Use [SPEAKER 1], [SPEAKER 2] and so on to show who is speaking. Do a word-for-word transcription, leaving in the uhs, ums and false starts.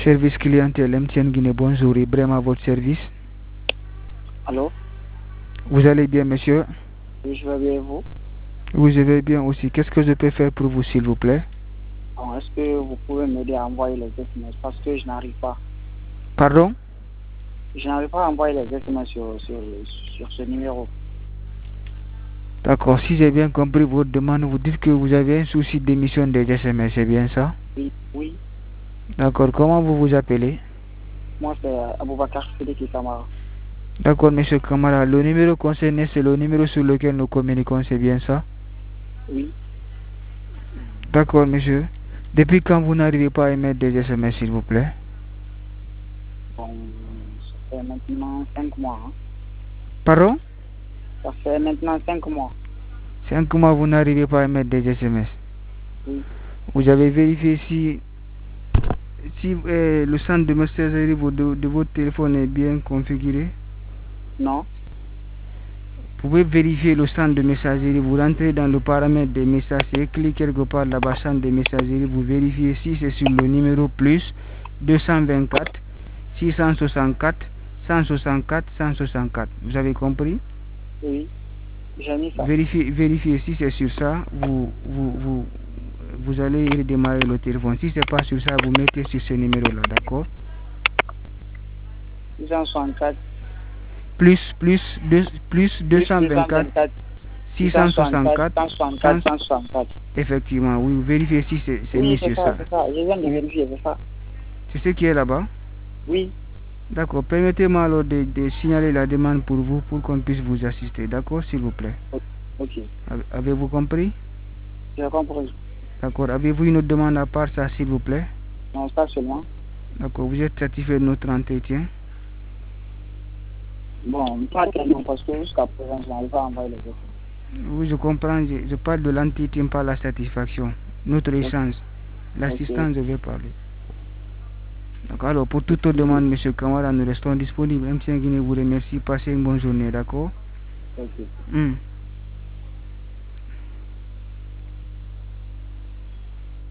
[SPEAKER 1] Service clientèle M T N Guinée, bonjour, Ibrahim à votre service.
[SPEAKER 2] Allô?
[SPEAKER 1] Vous allez bien, monsieur?
[SPEAKER 2] Oui, je vais bien, vous?
[SPEAKER 1] Oui, je vais bien aussi. Qu'est-ce que je peux faire pour vous, s'il vous plaît?
[SPEAKER 2] Bon, est-ce que vous pouvez m'aider à envoyer les S M S parce que je n'arrive pas.
[SPEAKER 1] Pardon?
[SPEAKER 2] Je n'arrive pas à envoyer les S M S sur, sur, sur ce numéro.
[SPEAKER 1] D'accord, si j'ai bien compris votre demande, vous dites que vous avez un souci d'émission des S M S, c'est bien ça?
[SPEAKER 2] Oui, oui.
[SPEAKER 1] D'accord, comment vous vous appelez?
[SPEAKER 2] Moi, c'est Aboubakar Sidiki Kamara.
[SPEAKER 1] D'accord, monsieur Kamara, le numéro concerné, c'est le numéro sur lequel nous communiquons, c'est bien ça?
[SPEAKER 2] Oui.
[SPEAKER 1] D'accord, monsieur. Depuis quand vous n'arrivez pas à émettre des S M S, s'il vous plaît?
[SPEAKER 2] Bon, ça fait maintenant cinq mois. Hein.
[SPEAKER 1] Pardon?
[SPEAKER 2] Ça fait maintenant cinq mois.
[SPEAKER 1] cinq mois, vous n'arrivez pas à émettre des S M S?
[SPEAKER 2] Oui.
[SPEAKER 1] Vous avez vérifié si, si euh, le centre de messagerie de, de votre téléphone est bien configuré?
[SPEAKER 2] Non.
[SPEAKER 1] Vous pouvez vérifier le centre de messagerie, vous rentrez dans le paramètre des messages et cliquez quelque part là-bas, centre de messagerie, vous vérifiez si c'est sur le numéro plus deux cent vingt-quatre six cent soixante-quatre cent soixante-quatre cent soixante-quatre. Vous avez compris?
[SPEAKER 2] Oui. J'ai mis ça.
[SPEAKER 1] Vérifiez, vérifiez si c'est sur ça, vous, vous, vous, vous allez redémarrer le téléphone. Si c'est pas sur ça, vous mettez sur ce numéro-là, d'accord?
[SPEAKER 2] six cent soixante-quatre.
[SPEAKER 1] Plus, plus, deux, plus deux cent vingt-quatre six cent soixante-quatre
[SPEAKER 2] cent soixante-quatre.
[SPEAKER 1] Effectivement, oui, vérifiez si c'est
[SPEAKER 2] Oui,
[SPEAKER 1] mis
[SPEAKER 2] c'est
[SPEAKER 1] sur
[SPEAKER 2] ça,
[SPEAKER 1] ça.
[SPEAKER 2] c'est ça. Je viens de vérifier, c'est ça.
[SPEAKER 1] C'est ce qui est là-bas?
[SPEAKER 2] Oui.
[SPEAKER 1] D'accord, permettez-moi alors de, de signaler la demande pour vous, pour qu'on puisse vous assister, d'accord, s'il vous plaît?
[SPEAKER 2] Ok.
[SPEAKER 1] Avez-vous compris?
[SPEAKER 2] J'ai compris.
[SPEAKER 1] D'accord, avez-vous une autre demande à part ça, s'il vous plaît?
[SPEAKER 2] Non, ça seulement.
[SPEAKER 1] D'accord, vous êtes satisfait de notre entretien?
[SPEAKER 2] Bon, pas tellement parce que jusqu'à présent, je n'arrive pas à envoyer les S M S.
[SPEAKER 1] Oui, je comprends, je, je parle de l'entretien, pas la satisfaction. Notre échange, l'assistance, okay. Je vais parler. Donc, alors, pour toute autre demande, M. Kamara, nous restons disponibles. M T N Guinée vous remercie. Passez une bonne journée, d'accord?
[SPEAKER 2] Okay.
[SPEAKER 1] Mm.